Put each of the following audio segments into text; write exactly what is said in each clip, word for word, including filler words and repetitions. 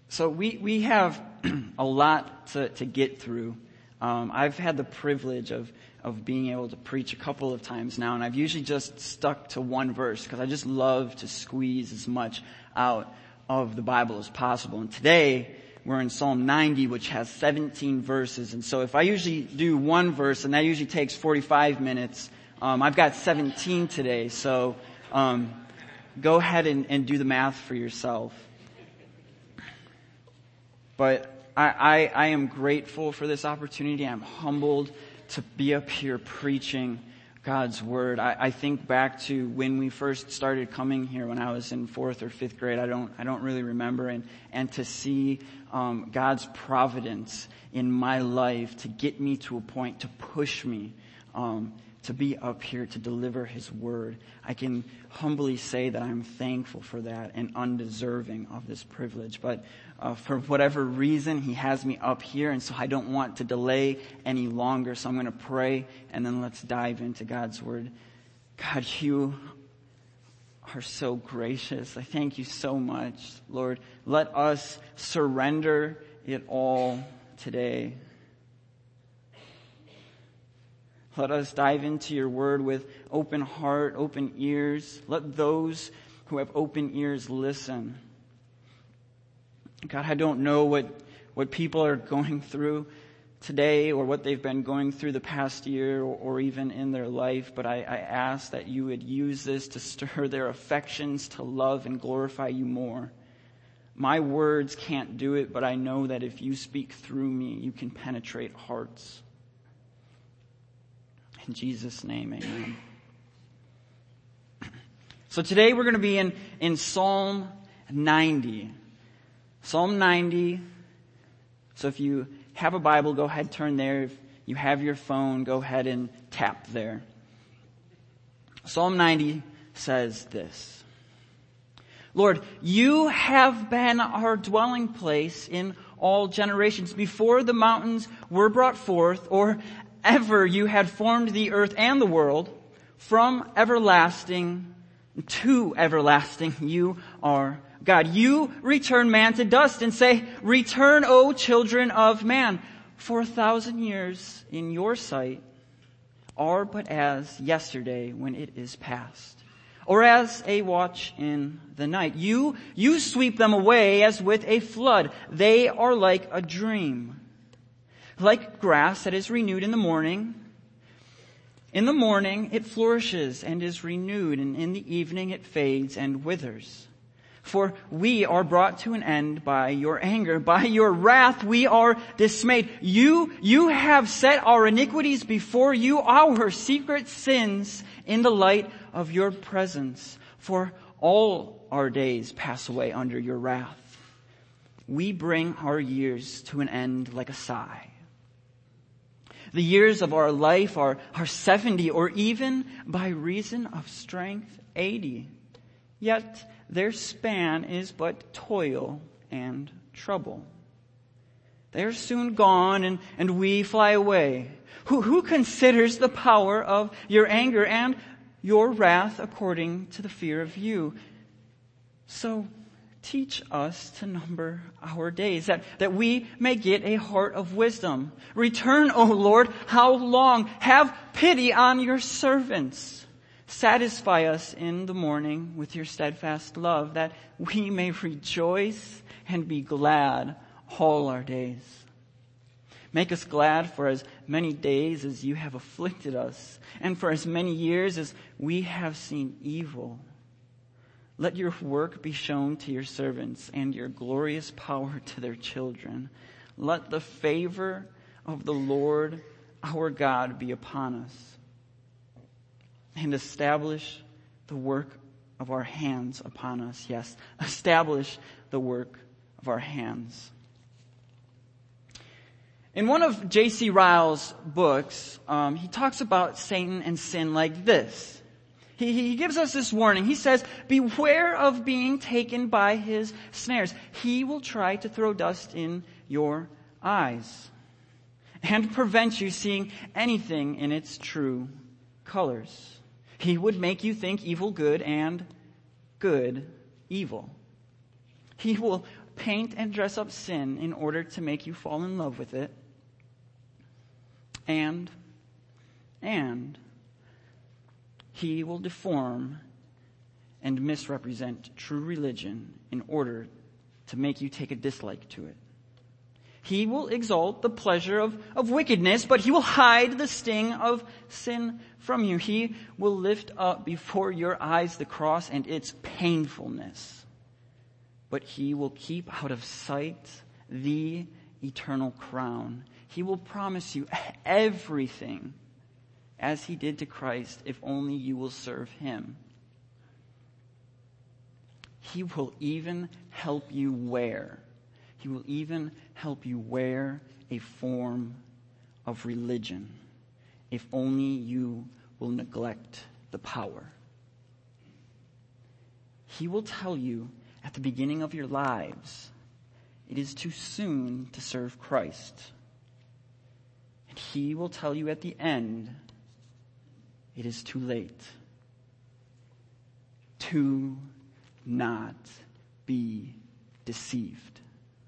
So we, we have a lot to, to get through. Um, I've had the privilege of, of being able to preach a couple of times now, and I've usually just stuck to one verse because I just love to squeeze as much out of the Bible as possible. And today we're in Psalm ninety, which has seventeen verses. And so if I usually do one verse, and that usually takes forty-five minutes, um, I've got seventeen today. So um, go ahead and, and do the math for yourself. But I, I, I am grateful for this opportunity. I'm humbled to be up here preaching God's Word. I, I think back to when we first started coming here when I was in fourth or fifth grade. I don't, I don't really remember. And, and to see, um, God's providence in my life to get me to a point, to push me, um, to be up here to deliver His Word. I can humbly say that I'm thankful for that and undeserving of this privilege. But uh, for whatever reason, He has me up here, and so I don't want to delay any longer. So I'm going to pray, and then let's dive into God's Word. God, You are so gracious. I thank You so much, Lord. Let us surrender it all today. Let us dive into Your Word with open heart, open ears. Let those who have open ears listen. God, I don't know what, what people are going through today or what they've been going through the past year or, or even in their life, but I, I ask that You would use this to stir their affections to love and glorify You more. My words can't do it, but I know that if You speak through me, You can penetrate hearts. In Jesus' name, amen. So today we're going to be in, in Psalm ninety. Psalm ninety. So if you have a Bible, go ahead, turn there. If you have your phone, go ahead and tap there. Psalm ninety says this. Lord, You have been our dwelling place in all generations. Before the mountains were brought forth, or ever You had formed the earth and the world, from everlasting to everlasting You are God. You return man to dust and say, Return, O children of man. For a thousand years in Your sight are but as yesterday when it is past, or as a watch in the night. You, you sweep them away as with a flood. They are like a dream. Like grass that is renewed in the morning. In the morning it flourishes and is renewed, and in the evening it fades and withers. For we are brought to an end by Your anger. By Your wrath we are dismayed. You, you have set our iniquities before You, our secret sins in the light of Your presence. For all our days pass away under Your wrath. We bring our years to an end like a sigh. The years of our life are, are seventy, or even by reason of strength eighty. Yet their span is but toil and trouble. They are soon gone, and, and we fly away. Who, who considers the power of Your anger and Your wrath according to the fear of You? So teach us to number our days, that, that we may get a heart of wisdom. Return, O Lord, how long? Have pity on Your servants. Satisfy us in the morning with Your steadfast love, that we may rejoice and be glad all our days. Make us glad for as many days as You have afflicted us, and for as many years as we have seen evil. Let Your work be shown to Your servants, and Your glorious power to their children. Let the favor of the Lord our God be upon us, and establish the work of our hands upon us. Yes, establish the work of our hands. In one of J C Ryle's books, um, he talks about Satan and sin like this. He, he gives us this warning. He says, beware of being taken by his snares. He will try to throw dust in your eyes and prevent you seeing anything in its true colors. He would make you think evil good and good evil. He will paint and dress up sin in order to make you fall in love with it. And, and he will deform and misrepresent true religion in order to make you take a dislike to it. He will exalt the pleasure of, of wickedness, but he will hide the sting of sin from you. He will lift up before your eyes the cross and its painfulness, but he will keep out of sight the eternal crown. He will promise you everything as he did to Christ if only you will serve him. He will even help you wear. He will even help you wear a form of religion if only you will neglect the power. He will tell you at the beginning of your lives, it is too soon to serve Christ. And he will tell you at the end, it is too late. Do not be deceived.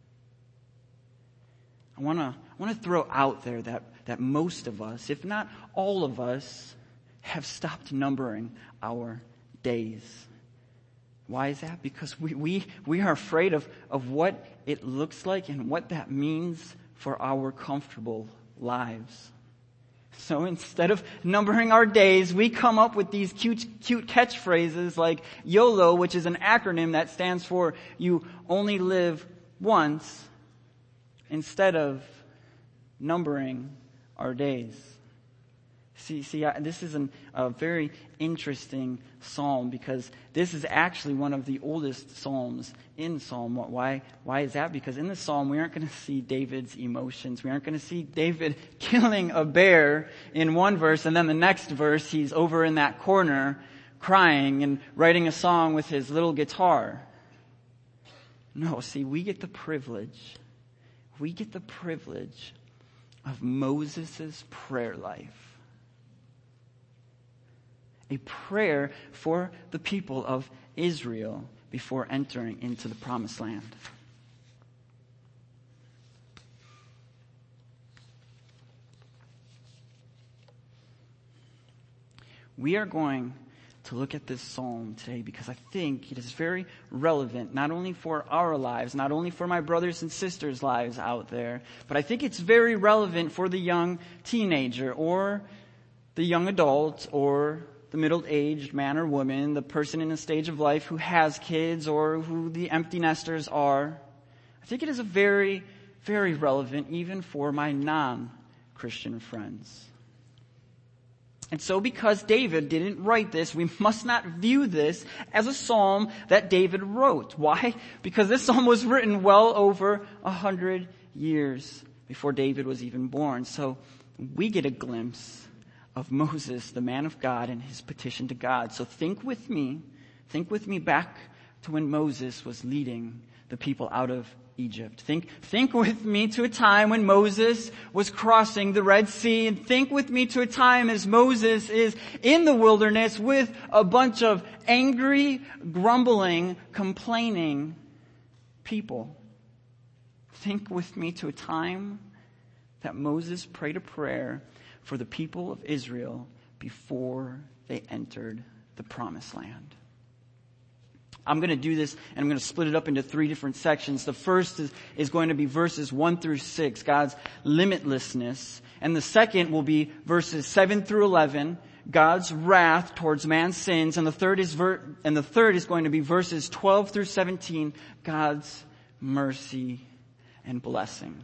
I want to I want to throw out there that, that most of us, if not all of us, have stopped numbering our days. Why is that? Because we, we, we are afraid of, of what it looks like and what that means for our comfortable lives. So instead of numbering our days, we come up with these cute, cute catchphrases like YOLO, which is an acronym that stands for you only live once, instead of numbering our days. See, see, I, this is an, a very interesting psalm because this is actually one of the oldest psalms in Psalm. Why? Why is that? Because in the psalm we aren't going to see David's emotions. We aren't going to see David killing a bear in one verse, and then the next verse he's over in that corner crying and writing a song with his little guitar. No, see, we get the privilege. We get the privilege of Moses' prayer life. A prayer for the people of Israel before entering into the promised land. We are going to look at this psalm today because I think it is very relevant, not only for our lives, not only for my brothers and sisters' lives out there, but I think it's very relevant for the young teenager or the young adult or the middle-aged man or woman, the person in a stage of life who has kids or who the empty nesters are. I think it is a very, very relevant even for my non-Christian friends. And so because David didn't write this, we must not view this as a psalm that David wrote. Why? Because this psalm was written well over a hundred years before David was even born. So we get a glimpse of Moses, the man of God, and his petition to God. So think with me, think with me back to when Moses was leading the people out of Egypt. Think, think with me to a time when Moses was crossing the Red Sea, and think with me to a time as Moses is in the wilderness with a bunch of angry, grumbling, complaining people. Think with me to a time that Moses prayed a prayer for the people of Israel before they entered the promised land. I'm going to do this and I'm going to split it up into three different sections. The first is, is going to be verses one through six, God's limitlessness. And the second will be verses seven through eleven, God's wrath towards man's sins. And the third is ver- and the third is going to be verses twelve through seventeen, God's mercy and blessing.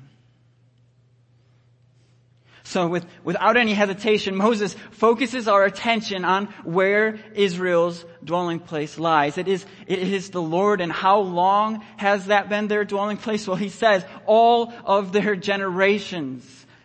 So with, without any hesitation, Moses focuses our attention on where Israel's dwelling place lies. It is, it is the Lord. And how long has that been their dwelling place? Well, he says all of their generations.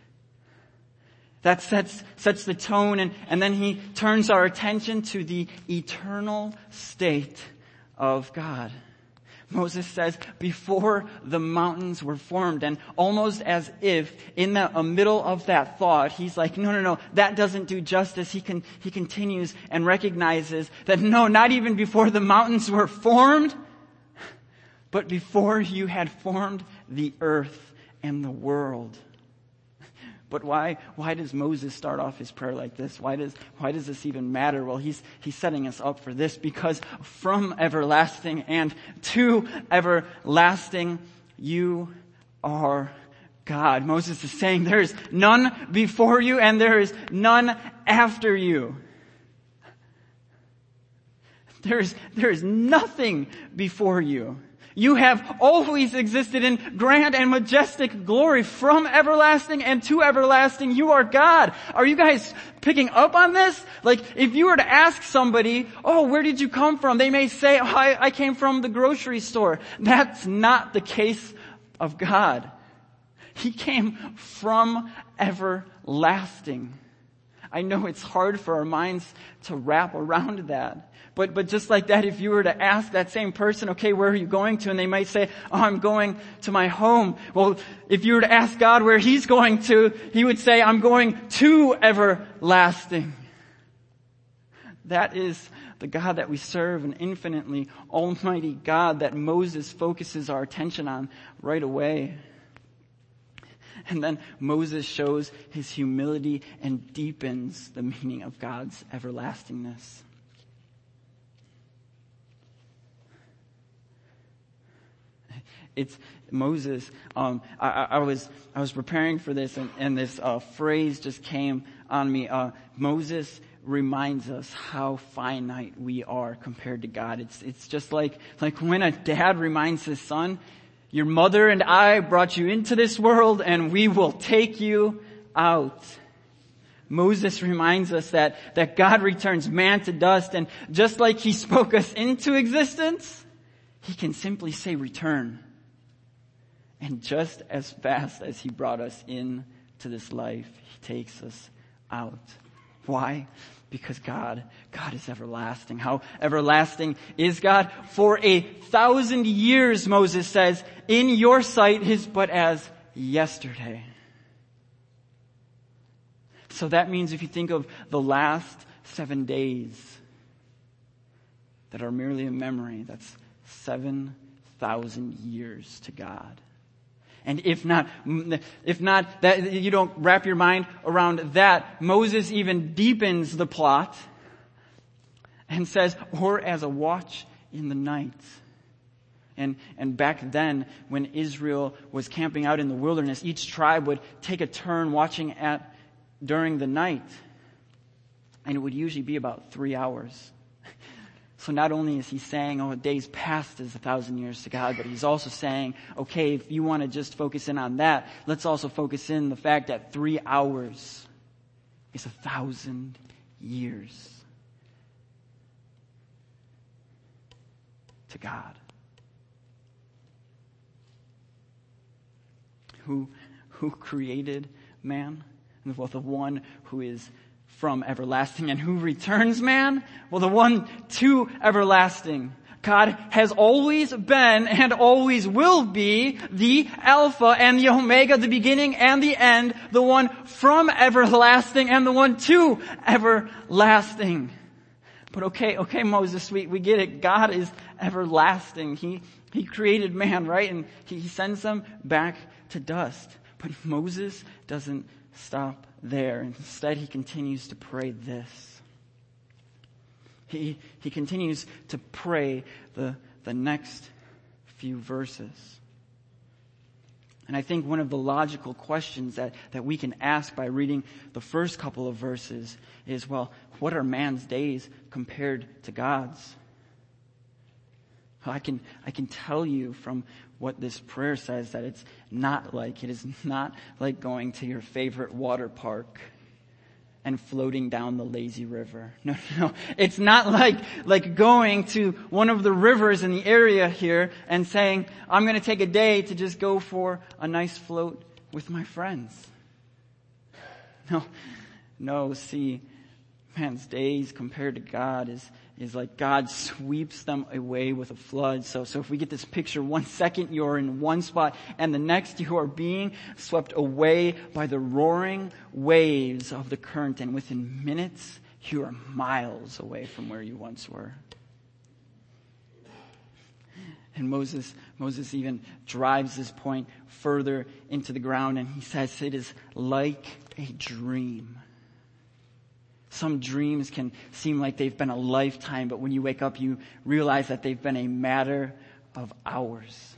That sets, sets the tone. And, and then he turns our attention to the eternal state of God. Moses says, before the mountains were formed, and almost as if in the uh, middle of that thought, he's like, no, no, no, that doesn't do justice. He can, he continues and recognizes that no, not even before the mountains were formed, but before you had formed the earth and the world. But why, why does Moses start off his prayer like this? Why does, why does this even matter? Well, he's, he's setting us up for this, because from everlasting and to everlasting, you are God. Moses is saying there is none before you and there is none after you. There is, there is nothing before you. You have always existed in grand and majestic glory from everlasting and to everlasting. You are God. Are you guys picking up on this? Like, if you were to ask somebody, oh, where did you come from? They may say, oh, I, I came from the grocery store. That's not the case of God. He came from everlasting. I know it's hard for our minds to wrap around that. But, but just like that, if you were to ask that same person, okay, where are you going to? And they might say, oh, I'm going to my home. Well, if you were to ask God where He's going to, He would say, I'm going to everlasting. That is the God that we serve, an infinitely almighty God that Moses focuses our attention on right away. And then Moses shows his humility and deepens the meaning of God's everlastingness. It's Moses. Um, I, I was I was preparing for this, and, and this uh, phrase just came on me. Uh, Moses reminds us how finite we are compared to God. It's it's just like like when a dad reminds his son, "Your mother and I brought you into this world, and we will take you out." Moses reminds us that that God returns man to dust, and just like He spoke us into existence, He can simply say, "Return." And just as fast as He brought us into this life, He takes us out. Why? Because God, God is everlasting. How everlasting is God? For a thousand years, Moses says, in your sight is but as yesterday. So that means if you think of the last seven days that are merely a memory, that's seven thousand years to God. And if not, if not that you don't wrap your mind around that, Moses even deepens the plot and says, or as a watch in the night. And, and back then, when Israel was camping out in the wilderness, each tribe would take a turn watching at during the night. And it would usually be about three hours. So not only is he saying, oh, a day's past is a thousand years to God, but he's also saying, okay, if you want to just focus in on that, let's also focus in the fact that three hours is a thousand years to God. Who, who created man? Well, the one who is from everlasting. And who returns man? Well, the one to everlasting. God has always been and always will be the Alpha and the Omega, the beginning and the end, the one from everlasting and the one to everlasting. But okay, okay, Moses, we, we get it. God is everlasting. He, he created man, right? And he, he sends them back to dust. But Moses doesn't stop there. Instead, he continues to pray this. He, he continues to pray the, the next few verses. And I think one of the logical questions that, that we can ask by reading the first couple of verses is, well, what are man's days compared to God's? I can, I can tell you from what this prayer says that it's not like, it is not like going to your favorite water park and floating down the lazy river. No, no, it's not like, like going to one of the rivers in the area here and saying, I'm going to take a day to just go for a nice float with my friends. No, no, see, man's days compared to God is, is like God sweeps them away with a flood. So, so if we get this picture, one second you're in one spot and the next you are being swept away by the roaring waves of the current, and within minutes you are miles away from where you once were. And Moses, Moses even drives this point further into the ground, and he says it is like a dream. Some dreams can seem like they've been a lifetime, but when you wake up, you realize that they've been a matter of hours.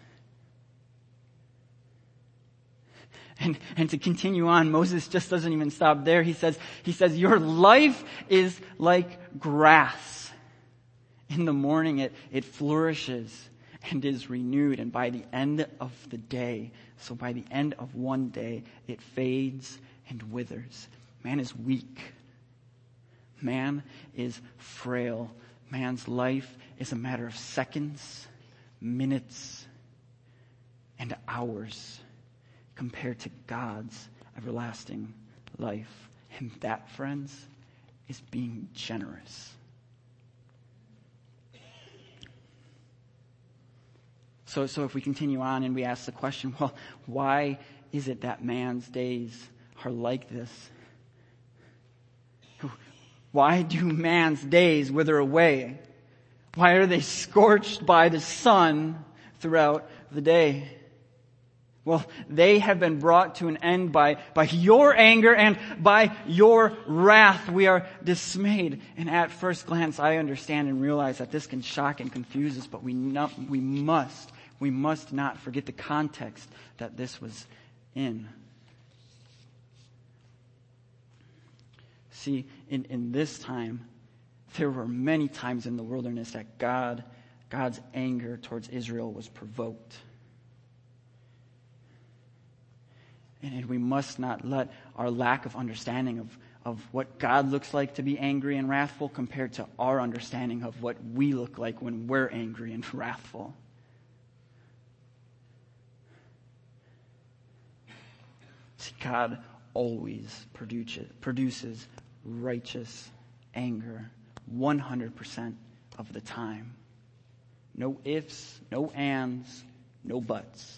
And, and to continue on, Moses just doesn't even stop there. He says, he says, your life is like grass. In the morning it, it flourishes and is renewed. And by the end of the day, so by the end of one day, it fades and withers. Man is weak. Man is frail. Man's life is a matter of seconds, minutes, and hours compared to God's everlasting life. And that, friends, is being generous. So, so if we continue on and we ask the question, well, why is it that man's days are like this? Why do man's days wither away? Why are they scorched by the sun throughout the day? Well, they have been brought to an end by, by your anger and by your wrath. We are dismayed. And at first glance, I understand and realize that this can shock and confuse us, but we not, we must, we must not forget the context that this was in. See, in, in this time, there were many times in the wilderness that God, God's anger towards Israel was provoked. And we must not let our lack of understanding of, of what God looks like to be angry and wrathful compared to our understanding of what we look like when we're angry and wrathful. See, God always produces, produces righteous anger one hundred percent of the time. No ifs, no ands, no buts.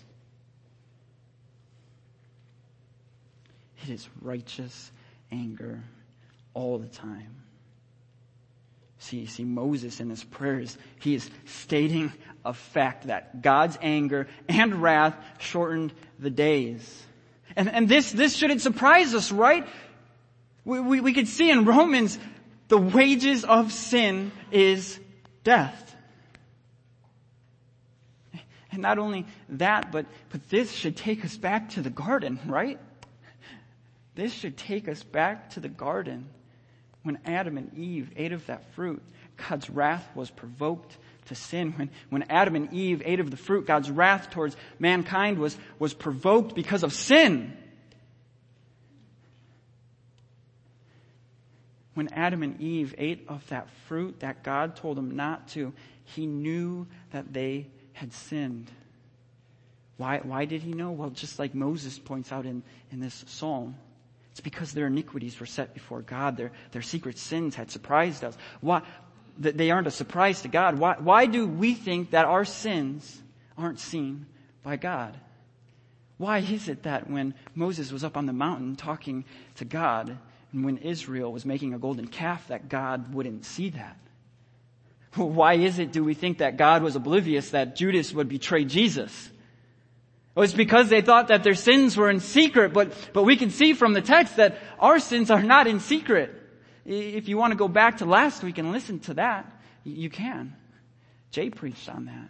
It is righteous anger all the time. See, see, Moses in his prayers, he is stating a fact that God's anger and wrath shortened the days. And, and this, this shouldn't surprise us, right? We, we, we could see in Romans, the wages of sin is death. And not only that, but, but this should take us back to the garden, right? This should take us back to the garden when Adam and Eve ate of that fruit. God's wrath was provoked to sin. When, when Adam and Eve ate of the fruit, God's wrath towards mankind was, was provoked because of sin. When Adam and Eve ate of that fruit that God told them not to, he knew that they had sinned. Why, why did he know? Well, just like Moses points out in, in this psalm. It's because their iniquities were set before God. Their, their secret sins had surprised us. Why? They aren't a surprise to God. Why, why do we think that our sins aren't seen by God? Why is it that when Moses was up on the mountain talking to God, and when Israel was making a golden calf, that God wouldn't see that? Why is it, do we think that God was oblivious that Judas would betray Jesus? It was because they thought that their sins were in secret, but, but we can see from the text that our sins are not in secret. If you want to go back to last week and listen to that, you can. Jay preached on that.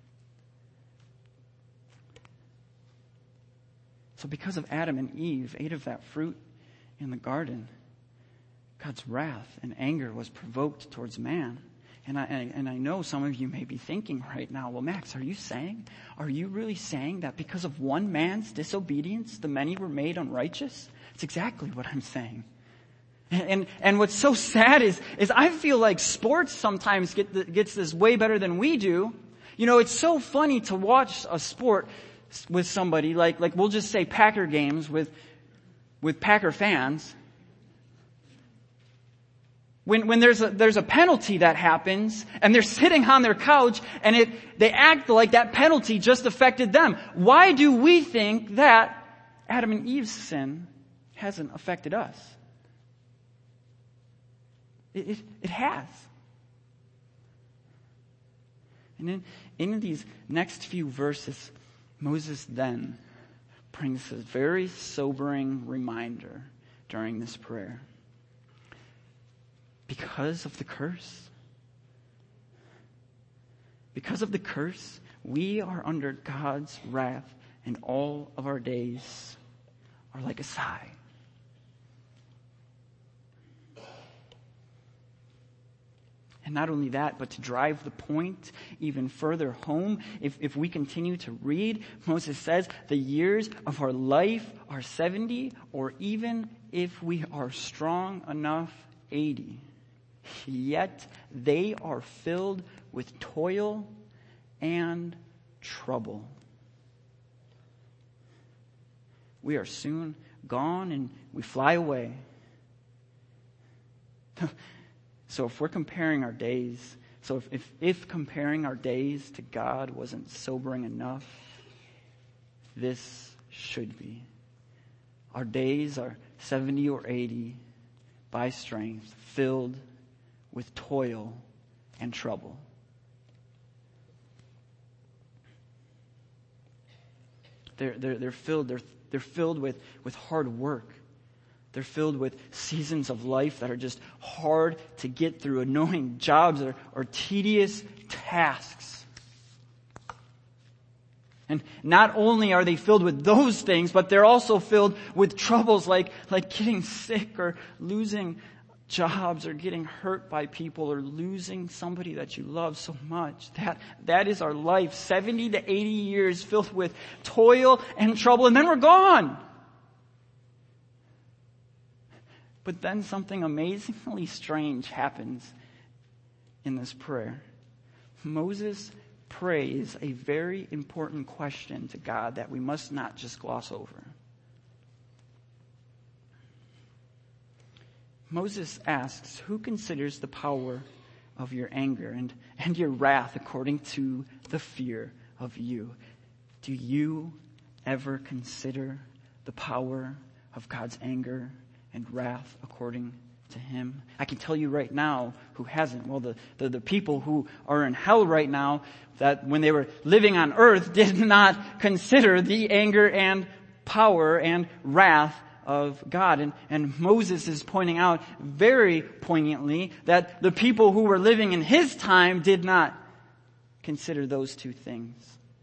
So because of Adam and Eve ate of that fruit in the garden, God's wrath and anger was provoked towards man. And I, and I know some of you may be thinking right now, well, Max, are you saying, are you really saying that because of one man's disobedience, the many were made unrighteous? It's exactly what I'm saying. And, and, and what's so sad is, is I feel like sports sometimes get the, gets this way better than we do. You know, it's so funny to watch a sport with somebody, like, like we'll just say Packer games with, with Packer fans. When, when there's a, there's a penalty that happens and they're sitting on their couch and it, they act like that penalty just affected them. Why do we think that Adam and Eve's sin hasn't affected us? It, it, it has. And in, in these next few verses, Moses then brings a very sobering reminder during this prayer. Because of the curse, because of the curse, we are under God's wrath, and all of our days are like a sigh. And not only that, but to drive the point even further home, if, if we continue to read, Moses says, the years of our life are seventy, or even if we are strong enough, eighty. Yet they are filled with toil and trouble. We are soon gone and we fly away. So if we're comparing our days, so if, if, if comparing our days to God wasn't sobering enough, this should be. Our days are seventy or eighty by strength, filled with toil and trouble. They're, they're, they're filled, they're, they're filled with, with hard work. They're filled with seasons of life that are just hard to get through, annoying jobs or, or tedious tasks. And not only are they filled with those things, but they're also filled with troubles like, like getting sick or losing jobs or getting hurt by people or losing somebody that you love so much. That, that is our life. seventy to eighty years filled with toil and trouble, and then we're gone. But then something amazingly strange happens in this prayer. Moses prays a very important question to God that we must not just gloss over. Moses asks, who considers the power of your anger and, and your wrath according to the fear of you? Do you ever consider the power of God's anger and wrath according to him? I can tell you right now who hasn't. Well, the, the, the people who are in hell right now, that when they were living on earth did not consider the anger and power and wrath of God. And, and Moses is pointing out very poignantly that the people who were living in his time did not consider those two things.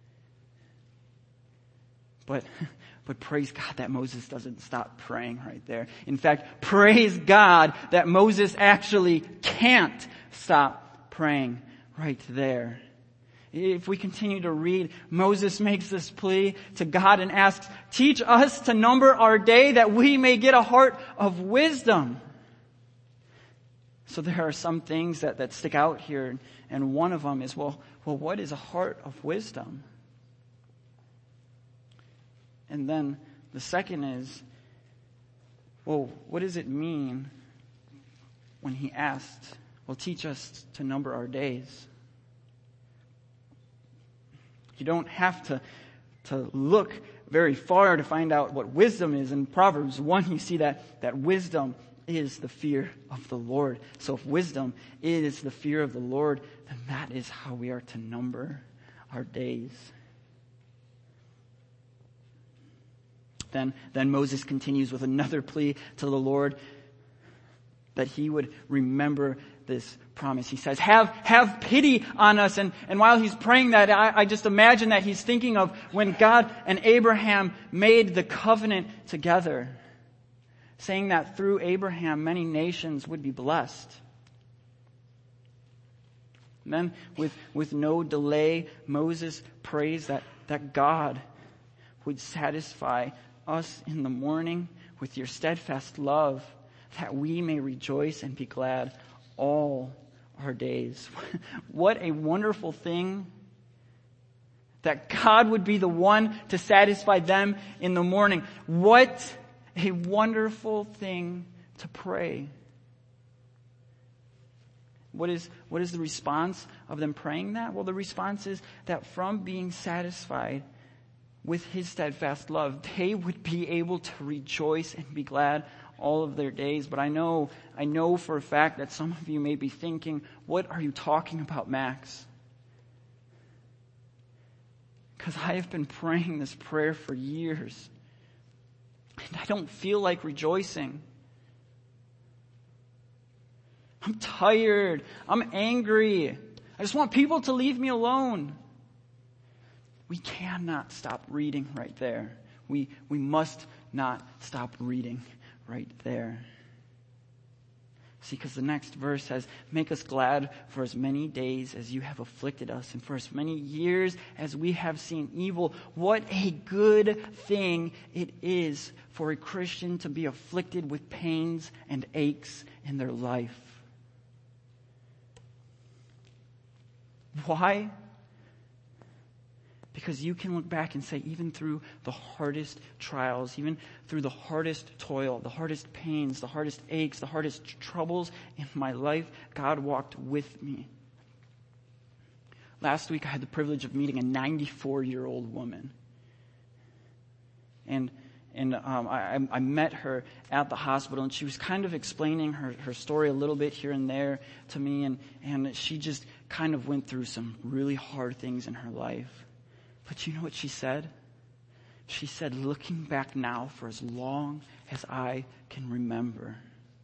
But But praise God that Moses doesn't stop praying right there. In fact, praise God that Moses actually can't stop praying right there. If we continue to read, Moses makes this plea to God and asks, teach us to number our day that we may get a heart of wisdom. So there are some things that, that stick out here, and one of them is, well, well, what is a heart of wisdom? And then the second is, well, what does it mean when he asked, well, teach us to number our days? You don't have to, to look very far to find out what wisdom is. In Proverbs one, you see that, that wisdom is the fear of the Lord. So if wisdom is the fear of the Lord, then that is how we are to number our days. Then, then Moses continues with another plea to the Lord that he would remember this promise. He says, have, have pity on us. And, and while he's praying that, I, I just imagine that he's thinking of when God and Abraham made the covenant together, saying that through Abraham, many nations would be blessed. And then with, with no delay, Moses prays that, that God would satisfy us in the morning with your steadfast love, that we may rejoice and be glad all our days. What a wonderful thing that God would be the one to satisfy them in the morning. What a wonderful thing to pray. What is, what is the response of them praying that? Well, the response is that from being satisfied with his steadfast love, they would be able to rejoice and be glad all of their days. But I know, I know for a fact that some of you may be thinking, what are you talking about, Max? Because I have been praying this prayer for years. And I don't feel like rejoicing. I'm tired. I'm angry. I just want people to leave me alone. We cannot stop reading right there. We, we must not stop reading right there. See, because the next verse says, make us glad for as many days as you have afflicted us, and for as many years as we have seen evil. What a good thing it is for a Christian to be afflicted with pains and aches in their life. Why? Because you can look back and say, even through the hardest trials, even through the hardest toil, the hardest pains, the hardest aches, the hardest troubles in my life, God walked with me. Last week I had the privilege of meeting a ninety-four-year-old woman. And and um, I, I met her at the hospital, and she was kind of explaining her, her story a little bit here and there to me, and, and she just kind of went through some really hard things in her life. But you know what she said? She said, looking back now for as long as I can remember,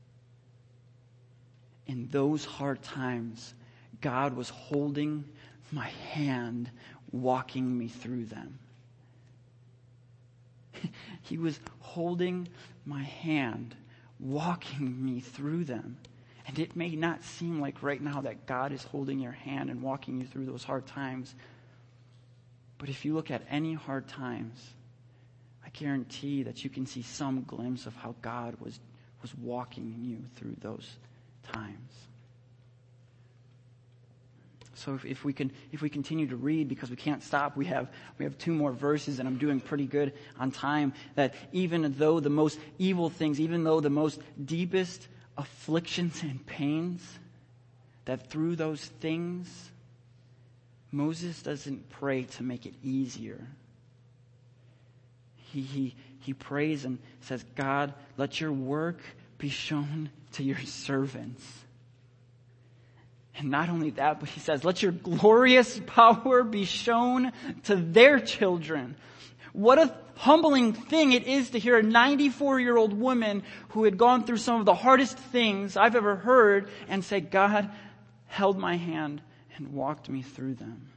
in those hard times, God was holding my hand, walking me through them. He was holding my hand, walking me through them. And it may not seem like right now that God is holding your hand and walking you through those hard times. But if you look at any hard times, I guarantee that you can see some glimpse of how God was, was walking you through those times. So if, if we can, if we continue to read, because we can't stop, we have, we have two more verses, and I'm doing pretty good on time, that even though the most evil things, even though the most deepest afflictions and pains, that through those things, Moses doesn't pray to make it easier. He, he, he prays and says, God, let your work be shown to your servants. And not only that, but he says, let your glorious power be shown to their children. What a humbling thing it is to hear a ninety-four-year-old woman who had gone through some of the hardest things I've ever heard and say, God held my hand and walked me through them.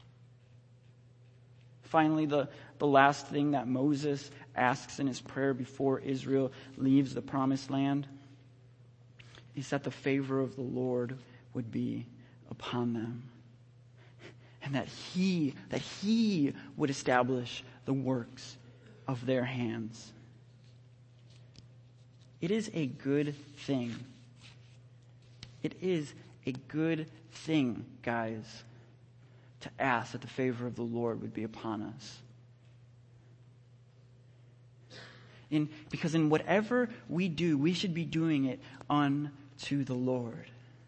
Finally, the, the last thing that Moses asks in his prayer before Israel leaves the promised land is that the favor of the Lord would be upon them. And that he, that he would establish the works of their hands. It is a good thing. It is a good thing, guys, to ask that the favor of the Lord would be upon us. In, because in whatever we do, we should be doing it unto the Lord.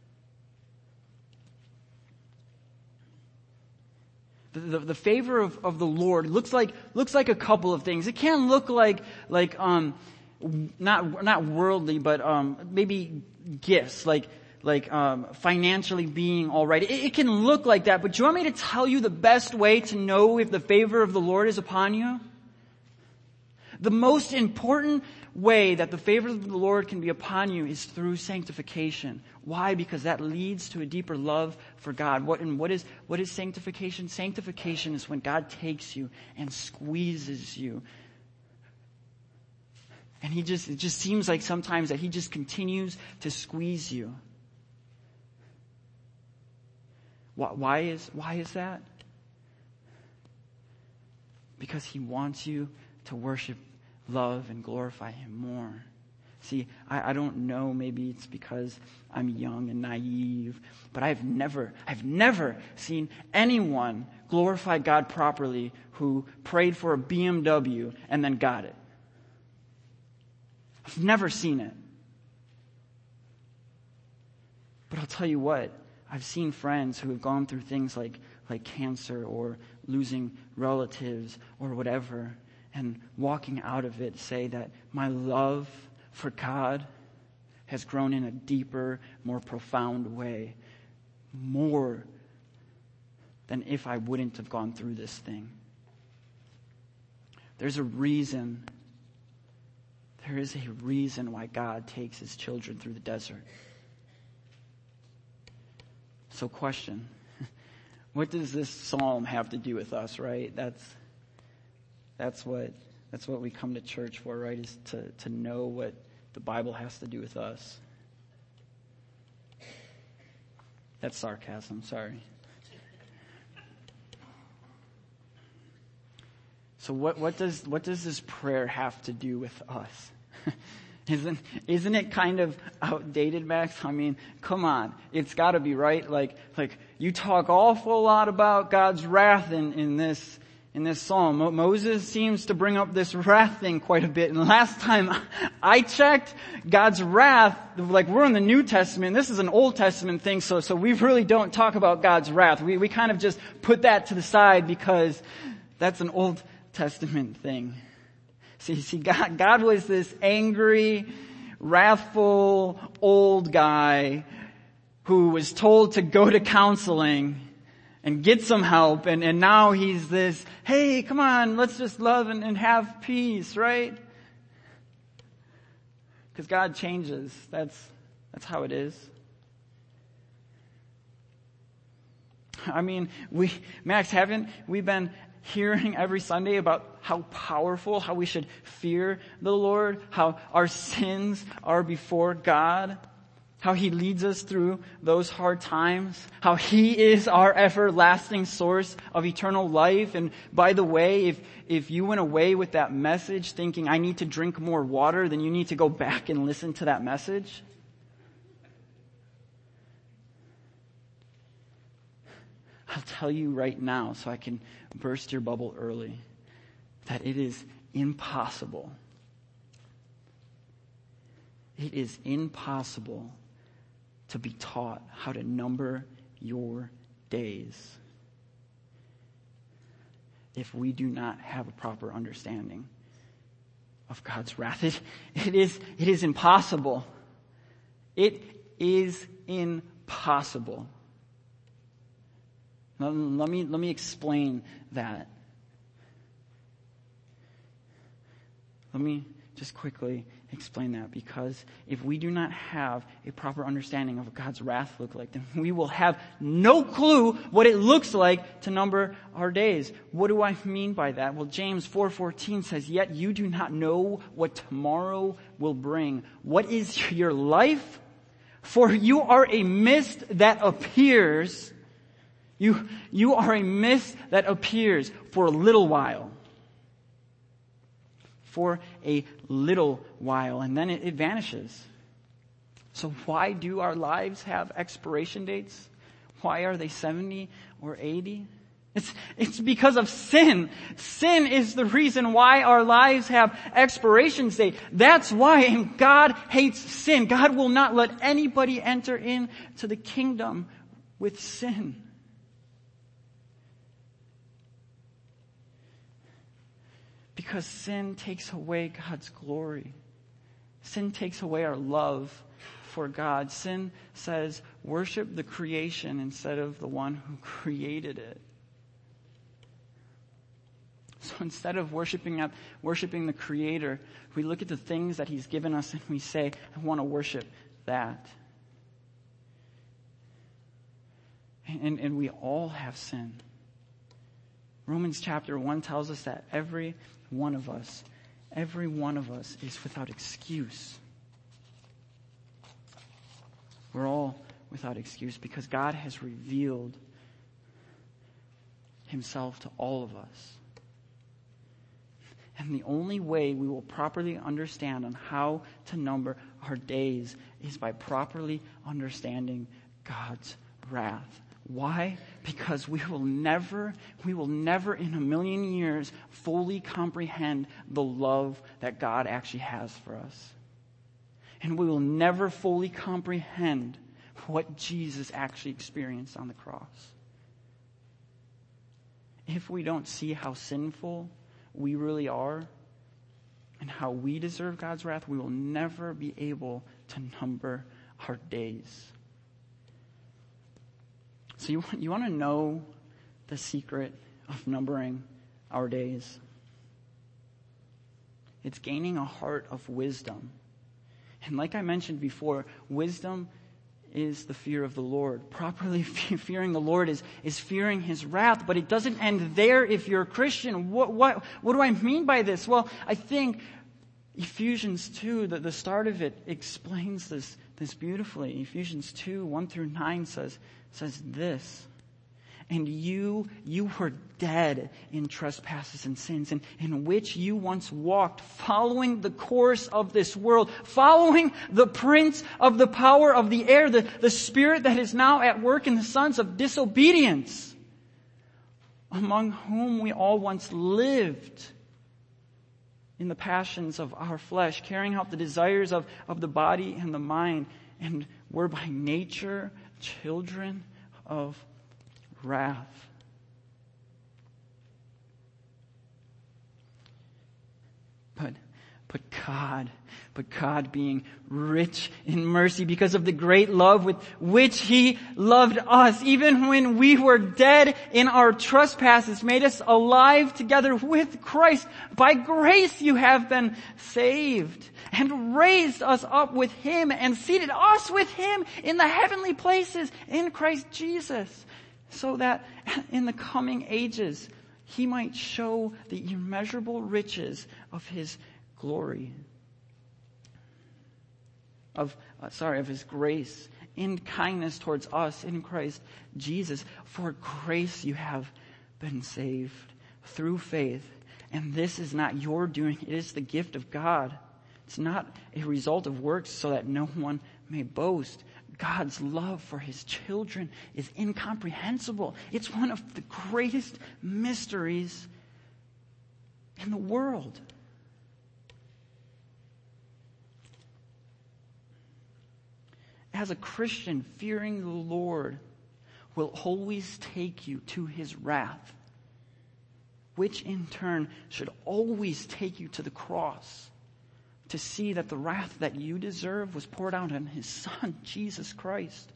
The, the, the favor of, of the Lord looks like looks like a couple of things. It can look like like um not not worldly, but um maybe gifts, like like um financially being all right. It, it can look like that. But do you want me to tell you the best way to know if the favor of the Lord is upon you? The most important way that the favor of the Lord can be upon you is through sanctification. Why? Because that leads to a deeper love for God. What and what is what is sanctification? Sanctification is when God takes you and squeezes you. And he just it just seems like sometimes that he just continues to squeeze you. Why, why is why is that? Because he wants you to worship, love, and glorify him more. See, I, I don't know, maybe it's because I'm young and naive, but I've never, I've never seen anyone glorify God properly who prayed for a B M W and then got it. I've never seen it. But I'll tell you what, I've seen friends who have gone through things like, like cancer or losing relatives or whatever, and walking out of it say that my love for God has grown in a deeper, more profound way. More than if I wouldn't have gone through this thing. There's a reason. There is a reason why God takes his children through the desert. So question, what does this psalm have to do with us, right? That's that's what that's what we come to church for, right? Is to, to know what the Bible has to do with us. That's sarcasm, sorry. So what, what does what does this prayer have to do with us? Isn't isn't it kind of outdated, Max? I mean, come on. It's gotta be, right? Like like you talk awful lot about God's wrath in, in this in this psalm. Mo- Moses seems to bring up this wrath thing quite a bit. And last time I checked, God's wrath, like we're in the New Testament, this is an Old Testament thing, so so we really don't talk about God's wrath. We we kind of just put that to the side because that's an Old Testament thing. See, see, God, God was this angry, wrathful, old guy who was told to go to counseling and get some help, and, and now he's this, hey, come on, let's just love and, and have peace, right? Because God changes. That's, that's how it is. I mean, we, Max, haven't we been hearing every Sunday about how powerful, how we should fear the Lord, how our sins are before God, how he leads us through those hard times, how he is our everlasting source of eternal life. And by the way, if if you went away with that message thinking I need to drink more water, then you need to go back and listen to that message. I'll tell you right now, so I can burst your bubble early, that it is impossible. It is impossible to be taught how to number your days if we do not have a proper understanding of God's wrath. It, it is, it is impossible. It is impossible. Let me, let me explain that. Let me just quickly explain that, because if we do not have a proper understanding of what God's wrath looks like, then we will have no clue what it looks like to number our days. What do I mean by that? Well, James four fourteen says, "Yet you do not know what tomorrow will bring. What is your life? For you are a mist that appears You, you are a mist that appears for a little while. For a little while. And then it, it vanishes. So why do our lives have expiration dates? Why are they seventy or eighty? It's, it's because of sin. Sin is the reason why our lives have expiration date. That's why, and God hates sin. God will not let anybody enter into the kingdom with sin. Because sin takes away God's glory. Sin takes away our love for God. Sin says, worship the creation instead of the one who created it. So instead of worshiping at, worshiping the Creator, we look at the things that He's given us and we say, I want to worship that. And, and we all have sin. Romans chapter one tells us that every one of us, every one of us is without excuse. We're all without excuse because God has revealed Himself to all of us. And the only way we will properly understand on how to number our days is by properly understanding God's wrath. Why? Because we will never, we will never in a million years fully comprehend the love that God actually has for us. And we will never fully comprehend what Jesus actually experienced on the cross. If we don't see how sinful we really are and how we deserve God's wrath, we will never be able to number our days. So you want, you want to know the secret of numbering our days? It's gaining a heart of wisdom. And like I mentioned before, wisdom is the fear of the Lord. Properly fearing the Lord is, is fearing His wrath, but it doesn't end there if you're a Christian. What, what, what do I mean by this? Well, I think Ephesians two, the, the start of it, explains this, this beautifully. Ephesians two, one through nine says, says this. And you, you were dead in trespasses and sins, in, in which you once walked, following the course of this world, following the prince of the power of the air, the, the spirit that is now at work in the sons of disobedience, among whom we all once lived in the passions of our flesh, carrying out the desires of, of the body and the mind, and were by nature children of wrath. But, but God, but God being rich in mercy because of the great love with which He loved us, even when we were dead in our trespasses, made us alive together with Christ. By grace you have been saved, and raised us up with Him, and seated us with Him in the heavenly places in Christ Jesus, so that in the coming ages He might show the immeasurable riches of His glory, of uh, sorry, of His grace in kindness towards us in Christ Jesus. For grace you have been saved through faith, and this is not your doing; it is the gift of God. It's not a result of works, so that no one may boast. God's love for His children is incomprehensible. It's one of the greatest mysteries in the world. As a Christian, fearing the Lord will always take you to His wrath, which in turn should always take you to the cross, to see that the wrath that you deserve was poured out on His Son, Jesus Christ.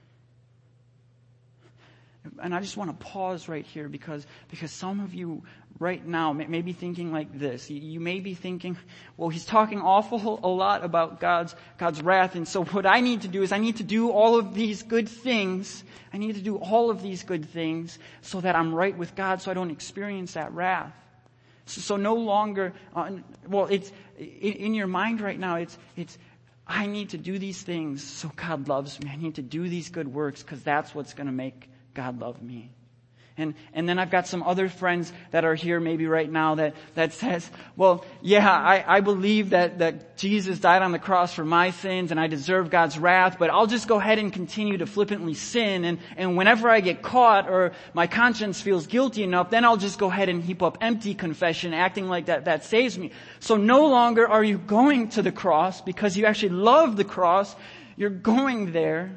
And I just want to pause right here because, because some of you right now may, may be thinking like this. You, you may be thinking, well, he's talking awful a lot about God's, God's wrath. And so what I need to do is I need to do all of these good things. I need to do all of these good things so that I'm right with God, so I don't experience that wrath. So, so no longer, uh, well, it's in, in your mind right now, it's, it's, I need to do these things so God loves me. I need to do these good works because that's what's going to make God love me. And, and then I've got some other friends that are here maybe right now that, that says, well, yeah, I, I believe that, that Jesus died on the cross for my sins and I deserve God's wrath, but I'll just go ahead and continue to flippantly sin. And, and whenever I get caught or my conscience feels guilty enough, then I'll just go ahead and heap up empty confession, acting like that, that saves me. So no longer are you going to the cross because you actually love the cross. You're going there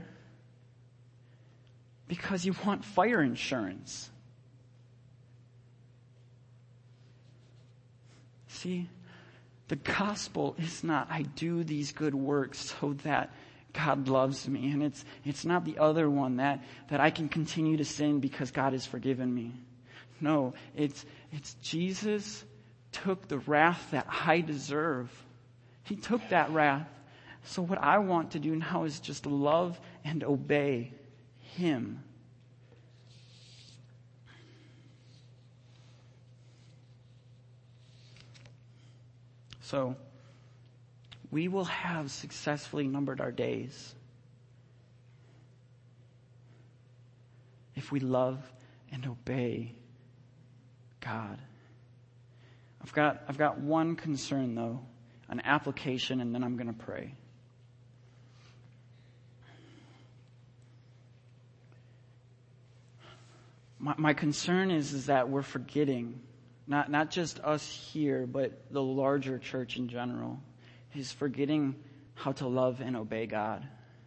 because you want fire insurance. See, the gospel is not, I do these good works so that God loves me. And it's, it's not the other one that, that I can continue to sin because God has forgiven me. No, it's, it's Jesus took the wrath that I deserve. He took that wrath. So what I want to do now is just love and obey Him. So, we will have successfully numbered our days if we love and obey God. I've got, I've got one concern though, an application, and then I'm going to pray. My, my concern is, is that we're forgetting, not, not just us here, but the larger church in general, is forgetting how to love and obey God.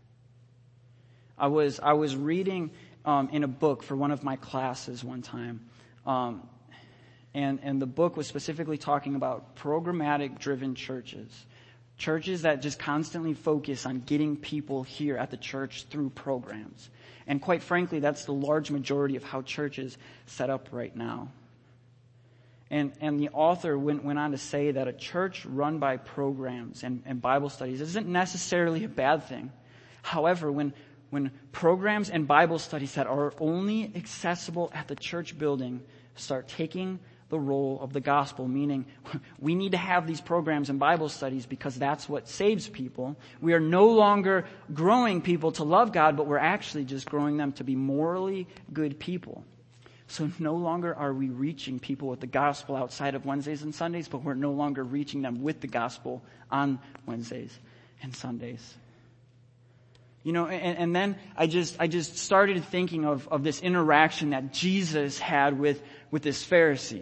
I was, I was reading um, in a book for one of my classes one time, um, and, and the book was specifically talking about programmatic driven churches. Churches that just constantly focus on getting people here at the church through programs. And quite frankly, that's the large majority of how churches set up right now. And, and the author went, went on to say that a church run by programs and, and Bible studies isn't necessarily a bad thing. However, when, when programs and Bible studies that are only accessible at the church building start taking the role of the gospel, meaning we need to have these programs and Bible studies because that's what saves people. We are no longer growing people to love God, but we're actually just growing them to be morally good people. So no longer are we reaching people with the gospel outside of Wednesdays and Sundays, but we're no longer reaching them with the gospel on Wednesdays and Sundays. You know, and, and then I just, I just started thinking of, of this interaction that Jesus had with, with this Pharisee.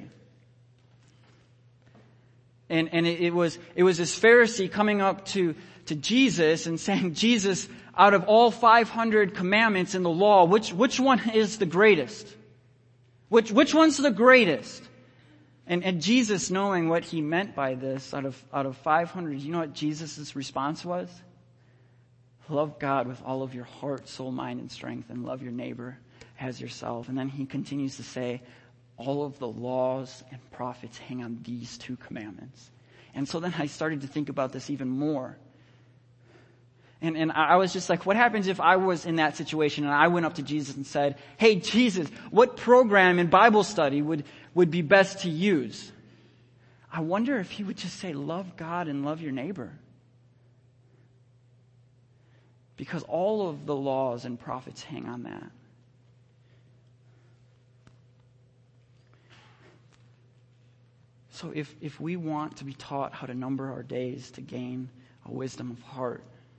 And, and it, it was, it was this Pharisee coming up to, to Jesus and saying, Jesus, out of all five hundred commandments in the law, which, which one is the greatest? Which, which one's the greatest? And, and Jesus, knowing what he meant by this, out of, out of five hundred, you know what Jesus' response was? Love God with all of your heart, soul, mind, and strength, and love your neighbor as yourself. And then he continues to say, all of the laws and prophets hang on these two commandments. And so then I started to think about this even more. And, and I was just like, what happens if I was in that situation and I went up to Jesus and said, hey, Jesus, what program in Bible study would, would be best to use? I wonder if he would just say, love God and love your neighbor. Because all of the laws and prophets hang on that. So if, if we want to be taught how to number our days to gain a wisdom of heart,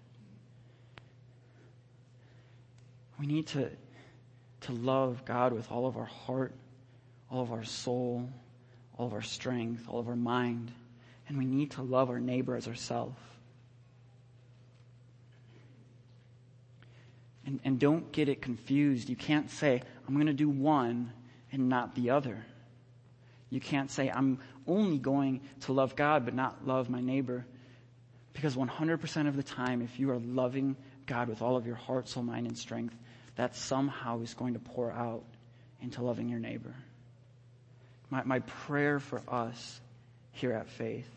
we need to, to love God with all of our heart, all of our soul, all of our strength, all of our mind. And we need to love our neighbor as ourselves. And, and don't get it confused. You can't say, I'm going to do one and not the other. You can't say, I'm only going to love God but not love my neighbor. Because one hundred percent of the time, if you are loving God with all of your heart, soul, mind, and strength, that somehow is going to pour out into loving your neighbor. My, my prayer for us here at Faith,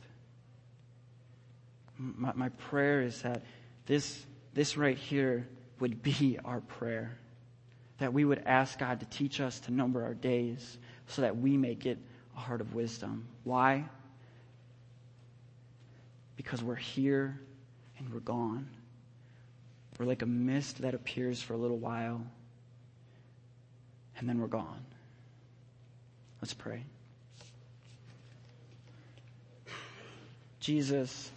my, my prayer is that this, this right here would be our prayer. That we would ask God to teach us to number our days so that we may get a heart of wisdom. Why? Because we're here and we're gone. We're like a mist that appears for a little while, and then we're gone. Let's pray. Jesus,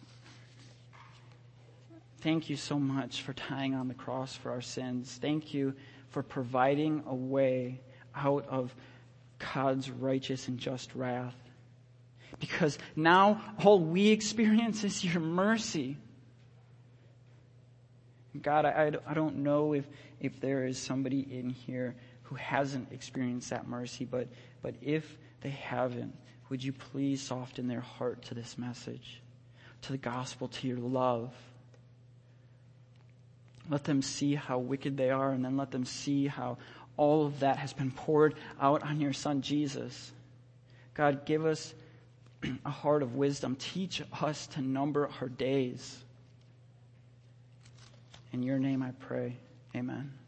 thank you so much for dying on the cross for our sins. Thank you for providing a way out of God's righteous and just wrath. Because now all we experience is your mercy. God, I, I don't know if, if there is somebody in here who hasn't experienced that mercy, but, but if they haven't, would you please soften their heart to this message, to the gospel, to your love. Let them see how wicked they are, and then let them see how all of that has been poured out on your Son, Jesus. God, give us a heart of wisdom. Teach us to number our days. In your name I pray. Amen.